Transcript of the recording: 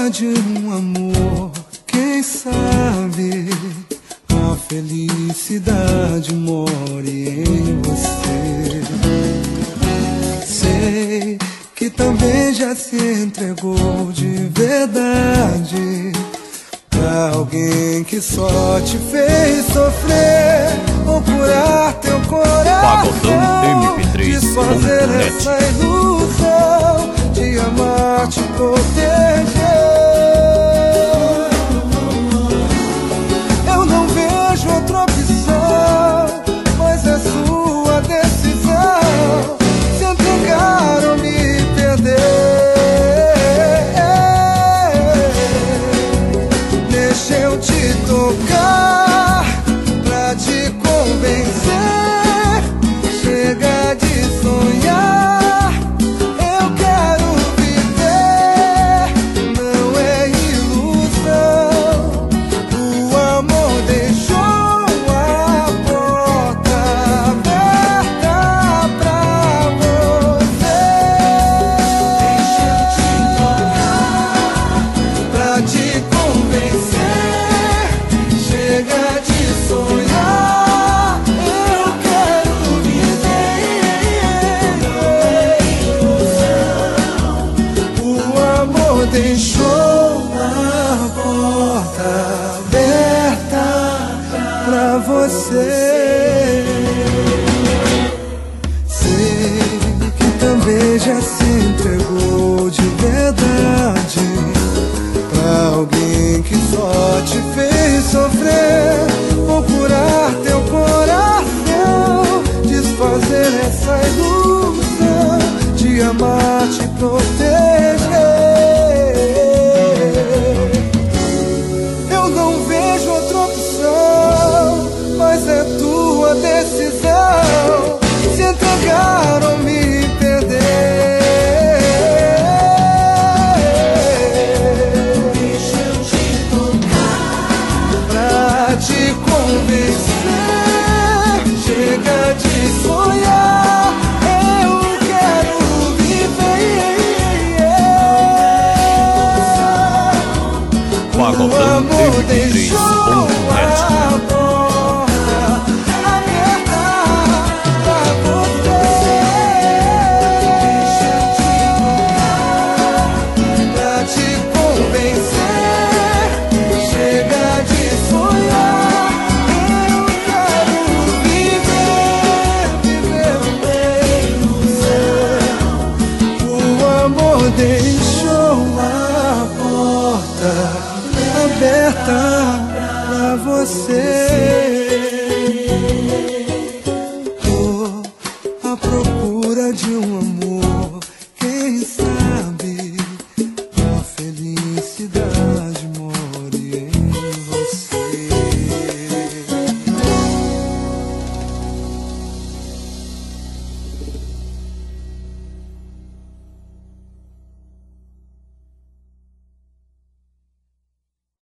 de um amor, quem sabe a felicidade mora em você. Sei que também já se entregou de verdade pra alguém que só te fez sofrer, ou curar teu coração, desfazer essa ilusão de amar, te proteger. Eu não vejo outra opção, mas é sua decisão se entregar ou me perder. Deixa eu te tocar pra te convencer. Chega de sonhar, eu quero viver. Não é ilusão, o amor deixou a porta aberta pra você. Deixa eu te tocar pra te convencer. Chega de sonhar, eu quero viver. O amor deixou a porta aberta pra você. Sei que também já se entregou de verdade pra alguém que só te fez sofrer, ou curar teu coração, desfazer essa ilusão de amar, te proteger. Eu não vejo outra opção, mas é tua decisão se entregar ou me perder. Te convencer, chega de sonhar, eu quero viver. O amor deixou a porta aberta pra você. Deixa eu te tocar pra te convencer. Chega de sonhar. Deixou a porta aberta pra você.